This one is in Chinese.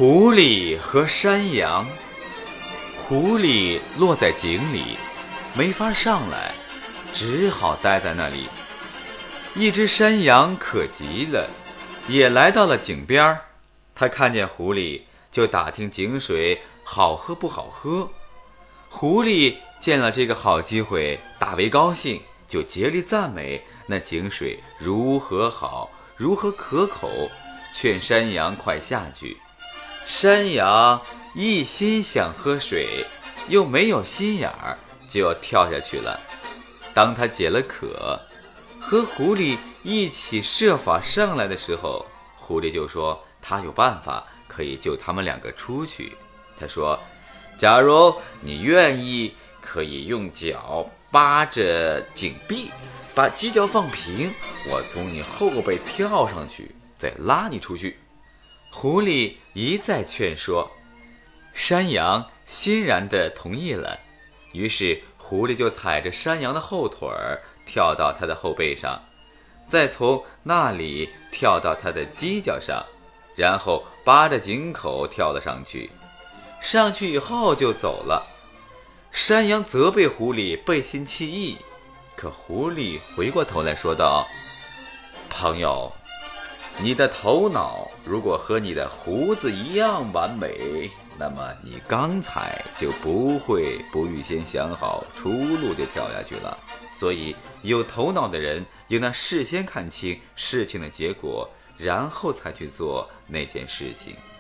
狐狸和山羊。狐狸落在井里，没法上来，只好待在那里。一只山羊可急了，也来到了井边。他看见狐狸，就打听井水好喝不好喝。狐狸见了这个好机会，大为高兴，就竭力赞美那井水如何好，如何可口，劝山羊快下去。山羊一心想喝水，又没有心眼儿，就要跳下去了。当他解了渴，和狐狸一起设法上来的时候，狐狸就说他有办法可以救他们两个出去。他说，假如你愿意，可以用脚扒着井壁，把犄角放平，我从你后背跳上去，再拉你出去。狐狸一再劝说，山羊欣然地同意了。于是狐狸就踩着山羊的后腿儿跳到他的后背上，再从那里跳到他的犄角上，然后扒着井口跳了上去。上去以后就走了。山羊责备狐狸背信弃义，可狐狸回过头来说道，朋友，你的头脑如果和你的胡子一样完美，那么你刚才就不会不预先想好出路就跳下去了。所以有头脑的人应当事先看清事情的结果，然后才去做那件事情。